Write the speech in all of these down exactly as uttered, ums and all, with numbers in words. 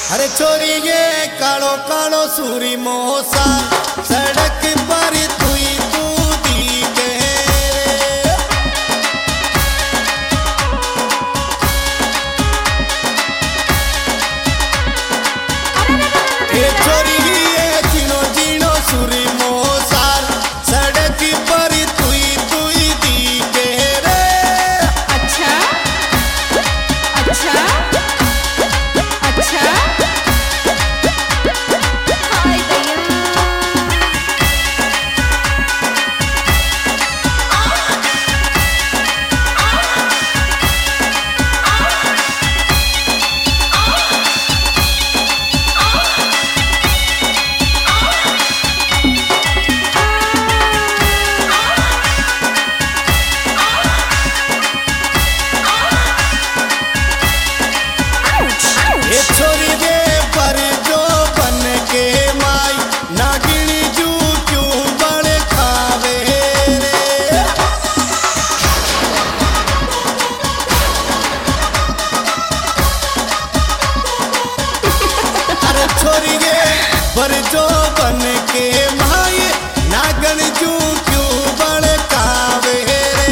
अरे छोरी ये कालो कालो सूरी मोसा सड़क पर तुई तू दी के ये छोरी ये जीनो जीनो सूरी मोसा सड़क पर तुई तुई दी के रे। अच्छा अच्छा अच्छा हाय दया ये छोरी दे पर जो बन के माई नागिनी जू क्यों बड़े खावे रे। अरे छोरी दे पर जो बन के माई नागन जू क्यों बड़े खावे रे।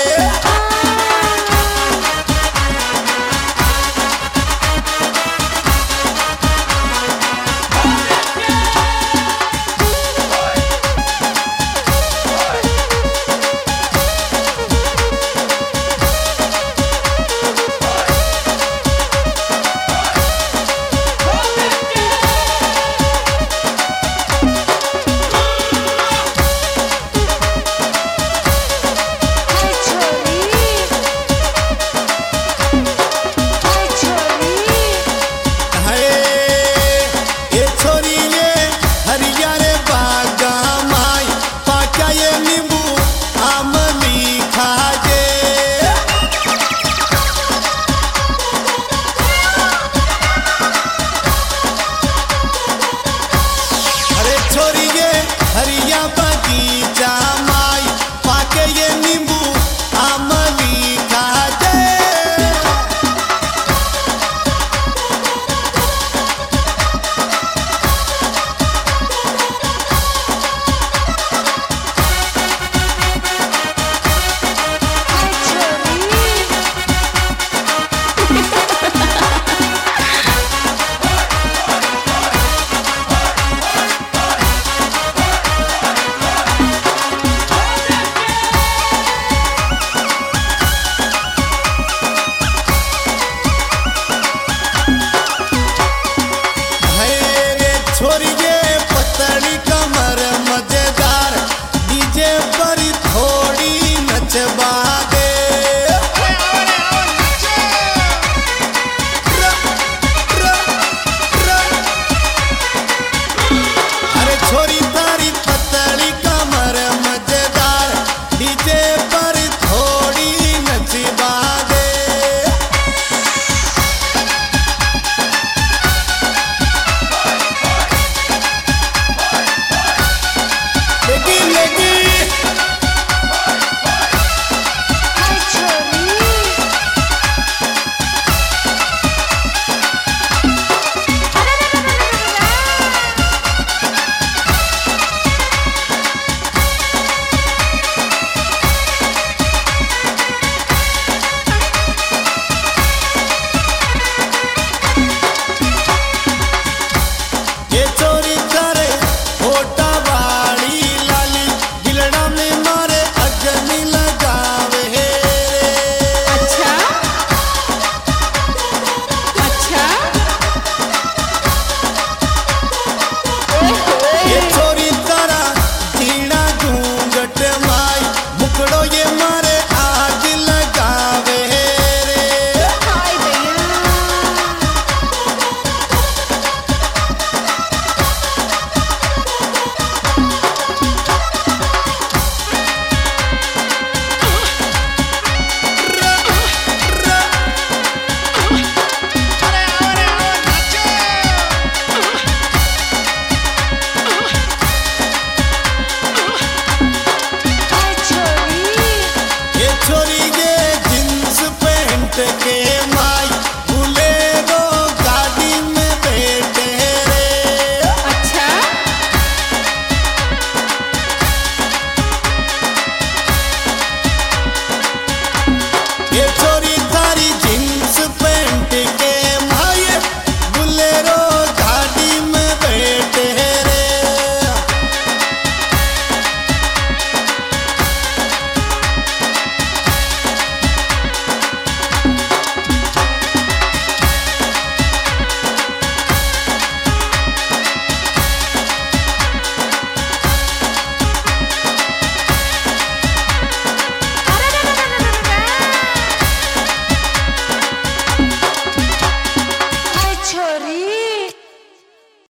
हाय छोरी हाय छोरी हाय ये छोरी ये हरियारे बागा माई पाचा ये नींबू आमली खाजे। अरे छोरी ये हरिया बगीचा माई पाके ये नींबू आमली खाजे। हाय छोरी हाय रे छोरी ये पतली कमर मजेदार डीजे पर थोड़ी नचवा दे। र, र, र। अरे छोरी तारी पतली कमर मजेदार डीजे पर थोड़ी नचवा दे। लेगी लेगी हाय छोरी ये चोरी करे होटा वाली लाली दिलड़ा में मारे अग्नि लगावे रे। अच्छा अच्छा ये चोरी तारा जीना घूंघट माई मुकड़ो ये मारे आग लगावे रे। हाय दया ये छोरी ये जींस पैंट के